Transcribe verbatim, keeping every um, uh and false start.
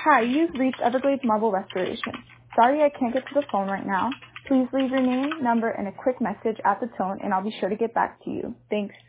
Hi, you've reached Everglades Marble Restoration. Sorry I can't get to the phone right now. Please leave your name, number, and a quick message at the tone, and I'll be sure to get back to you. Thanks.